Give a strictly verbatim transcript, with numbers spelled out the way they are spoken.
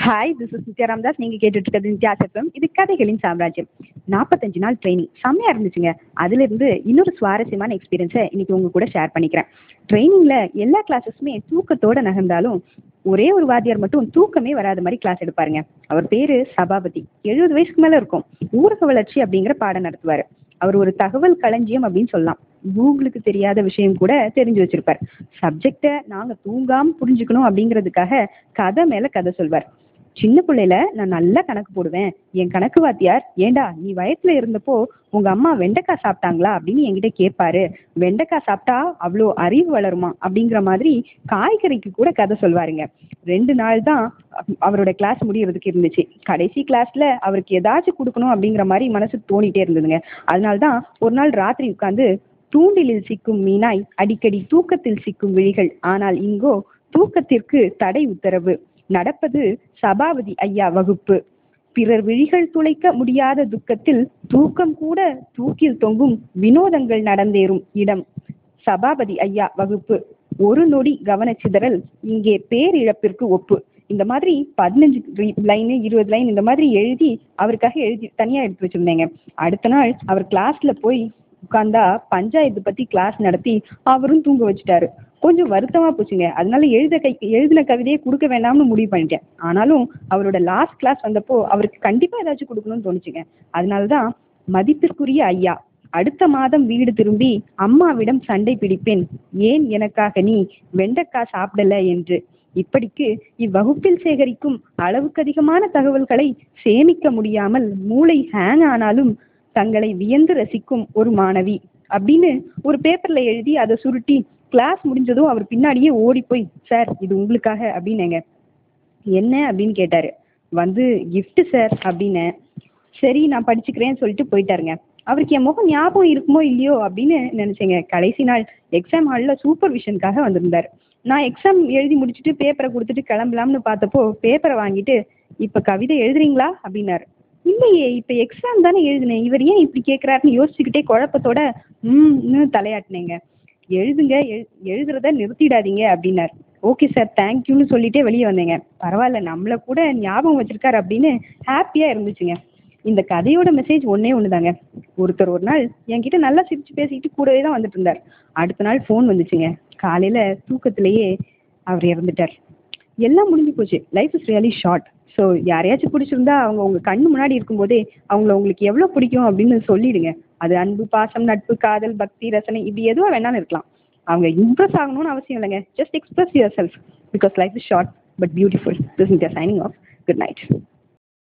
Hi, this is Nithya Ramdas. நீங்க கேட்டுட்டு இருக்கிறது நித்யா எஃப்எம். இது கதைகளின் சாம்ராஜ்யம். நாற்பத்தஞ்சு நாள் ட்ரைனிங் செம்மையா இருந்துச்சுங்க. அதுல இருந்து இன்னொரு சுவாரஸ்யமான எக்ஸ்பீரியன்ஸை இன்னைக்கு உங்க கூட ஷேர் பண்ணிக்கிறேன். ட்ரைனிங்ல எல்லா கிளாஸஸுமே தூக்கத்தோட நகர்ந்தாலும் ஒரே ஒரு வாத்தியார் மட்டும் தூக்கமே வராத மாதிரி கிளாஸ் எடுப்பாருங்க. அவர் பேரு சபாபதி. எழுபது வயசுக்கு மேல இருக்கும். ஊரக வளர்ச்சி அப்படிங்கிற பாடம் நடத்துவாரு. அவர் ஒரு தகவல் களஞ்சியம் அப்படின்னு சொல்லலாம். கூகுளுக்கு தெரியாத விஷயம் கூட தெரிஞ்சு வச்சிருப்பார். சப்ஜெக்டை நாங்க தூங்காம புரிஞ்சுக்கணும் அப்படிங்கிறதுக்காக கதை மேல கதை சொல்வார். சின்ன பிள்ளையில நான் நல்லா கணக்கு போடுவேன். என் கணக்கு வாத்தியார், ஏண்டா நீ வயசுல இருந்தப்போ உங்க அம்மா வெண்டைக்காய் சாப்பிட்டாங்களா அப்படின்னு என்கிட்ட கேட்பாரு. வெண்டைக்காய் சாப்பிட்டா அவ்வளோ அறிவு வளருமா அப்படிங்கிற மாதிரி காய்கறிக்கு கூட கதை சொல்வாருங்க. ரெண்டு நாள் தான் அவரோட கிளாஸ் முடியறதுக்கு இருந்துச்சு. கடைசி கிளாஸ்ல அவருக்கு ஏதாச்சும் கொடுக்கணும் அப்படிங்கிற மாதிரி மனசுக்கு தோணிட்டே இருந்ததுங்க. அதனால்தான் ஒரு நாள் ராத்திரி உட்கார்ந்து, தூண்டிலில் சிக்கும் மீனாய் அடிக்கடி தூக்கத்தில் சிக்கும் விழிகள், ஆனால் இங்கோ தூக்கத்திற்கு தடை உத்தரவு, நடப்பது சபாபதி ஐயா வகுப்பு, பிறர் விழிகள் துளைக்க முடியாத துக்கத்தில் தூக்கம் கூட தூக்கில் தொங்கும் வினோதங்கள் நடந்தேறும் இடம், சபாபதி ஐயா வகுப்பு, ஒரு நொடி கவனச்சிதறல் இங்கே பேரிழப்பிற்கு ஒப்பு. இந்த மாதிரி பதினஞ்சு லைன் இருபது லைன் இந்த மாதிரி எழுதி அவருக்காக எழுதி தனியா எடுத்து வச்சிருந்தேங்க. அடுத்த நாள் அவர் கிளாஸ்ல போய் உட்கார்ந்தா பஞ்சாயத்து பத்தி கிளாஸ் நடத்தி அவரும் தூங்க வச்சுட்டாரு. கொஞ்சம் வருத்தமா போச்சுங்க. அதனால எழுத கை எழுதின கவிதையை கொடுக்க வேண்டாம்னு முடிவு பண்ணிட்டேன். ஆனாலும் அவரோட லாஸ்ட் கிளாஸ் வந்தப்போ அவருக்கு கண்டிப்பா ஏதாச்சும் கொடுக்கணும்னு தோணுச்சுங்க. அதனாலதான், மதிப்பிற்குரிய ஐயா, அடுத்த மாதம் வீடு திரும்பி அம்மாவிடம் சண்டை பிடிப்பேன், ஏன் எனக்காக நீ வெண்டைக்காய் சாப்பிடல என்று. இப்படிக்கு இவ்வகுப்பில் சேகரிக்கும் அளவுக்கு அதிகமான தகவல்களை சேமிக்க முடியாமல் மூளை ஹேங் ஆனாலும் தங்களை வியந்து ரசிக்கும் ஒரு மாணவி அப்படின்னு ஒரு பேப்பர்ல எழுதி அதை சுருட்டி கிளாஸ் முடிஞ்சதும் அவர் பின்னாடியே ஓடி போய், சார் இது உங்களுக்காக அப்படின்னேங்க. என்ன அப்படின்னு கேட்டாரு. வந்து கிஃப்ட் சார் அப்படின்னு. சரி நான் படிச்சுக்கிறேன்னு சொல்லிட்டு போயிட்டாருங்க. அவருக்கு என் முகம் ஞாபகம் இருக்குமோ இல்லையோ அப்படின்னு நினைச்சேங்க. கடைசி நாள் எக்ஸாம் ஹால்ல சூப்பர்விஷனுக்காக வந்திருந்தாரு. நான் எக்ஸாம் எழுதி முடிச்சுட்டு பேப்பரை கொடுத்துட்டு கிளம்பலாம்னு பார்த்தப்போ பேப்பரை வாங்கிட்டு, இப்ப கவிதை எழுதுறீங்களா அப்படின்னாரு. இல்லையே, இப்ப எக்ஸாம் தானே எழுதினேன், இவர் ஏன் இப்படி கேட்கிறாருன்னு யோசிச்சுக்கிட்டே குழப்பத்தோட ம்னு தலையாட்டினேங்க. எழுதுங்க, எழுதுறத நிறுத்திடாதீங்க அப்படின்னாரு. ஓகே சார், தேங்க்யூன்னு சொல்லிட்டே வெளியே வந்தேங்க. பரவாயில்ல, நம்மள கூட ஞாபகம் வச்சிருக்காரு அப்படின்னு ஹாப்பியா இருந்துச்சுங்க. இந்த கதையோட மெசேஜ் ஒன்னே ஒண்ணுதாங்க. ஒருத்தர் ஒரு நாள் என்கிட்ட நல்லா சிரிச்சு பேசிக்கிட்டு கூடவே தான் வந்துட்டு இருந்தார். அடுத்த நாள் ஃபோன் வந்துச்சுங்க. காலையில தூக்கத்திலேயே அவர் இறந்துட்டார். எல்லாம் முடிஞ்சு போச்சு. Life is really short. So யாரையாச்சும் பிடிச்சிருந்தா அவங்க உங்க கண்ணு முன்னாடி இருக்கும்போதே அவங்கள உங்களுக்கு எவ்வளோ பிடிக்கும் அப்படின்னு சொல்லிடுங்க. அது அன்பு, பாசம், நட்பு, காதல், பக்தி, ரசனை, இப்படி எதுவும் வேணாலும் இருக்கலாம். அவங்க இம்ப்ரெஸ் ஆகணும்னு அவசியம் இல்லைங்க. Just express yourself, because life is short but beautiful. This is signing off. Good night.